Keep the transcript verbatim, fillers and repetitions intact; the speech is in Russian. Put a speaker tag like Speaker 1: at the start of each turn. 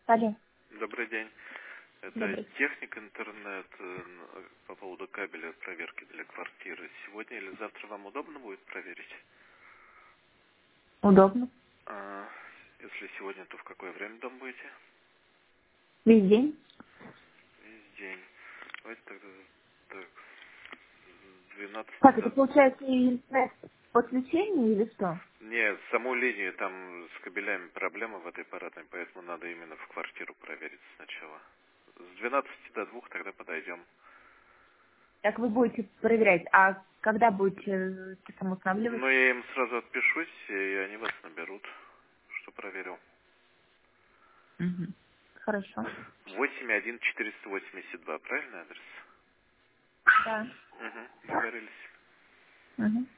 Speaker 1: Алло.
Speaker 2: Добрый день. Это
Speaker 1: Добрый.
Speaker 2: техник интернет э, по поводу кабеля проверки для квартиры. Сегодня или завтра вам удобно будет проверить?
Speaker 1: Удобно.
Speaker 2: А, если сегодня, то в какое время дома будете?
Speaker 1: Весь день?
Speaker 2: Весь день. Давайте тогда так, с двенадцати
Speaker 1: Как, это
Speaker 2: до...
Speaker 1: получается и интернет подключение или что?
Speaker 2: Нет, саму линию там с кабелями проблема в этой аппаратной, поэтому надо именно в квартиру проверить сначала. С двенадцати до двух тогда подойдем.
Speaker 1: Как вы будете проверять? А когда будете э, самоустанавливать?
Speaker 2: Ну, я им сразу отпишусь, и они вас наберут, что проверил.
Speaker 1: Угу. Хорошо.
Speaker 2: восемь один четыреста восемьдесят два, правильный адрес?
Speaker 1: Да.
Speaker 2: Угу, договорились.
Speaker 1: Угу.